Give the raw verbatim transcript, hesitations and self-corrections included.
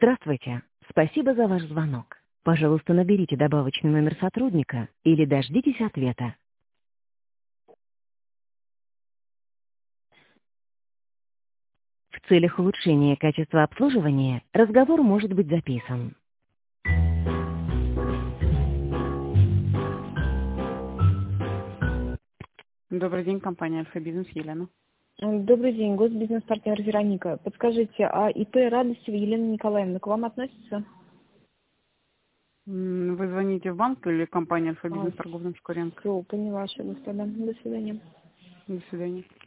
Здравствуйте. Спасибо за ваш звонок. Пожалуйста, наберите добавочный номер сотрудника или дождитесь ответа. В целях улучшения качества обслуживания разговор может быть записан. Добрый день, компания Альфа-Бизнес, Елена. Добрый день, госбизнес-партнер Вероника. Подскажите, а ИП Радостева Елена Николаевна к вам относится? М, Вы звоните в банк или компания А, Альфа-Бизнес, торговля Шкуренко? все, поняла, что, господа. До свидания. До свидания.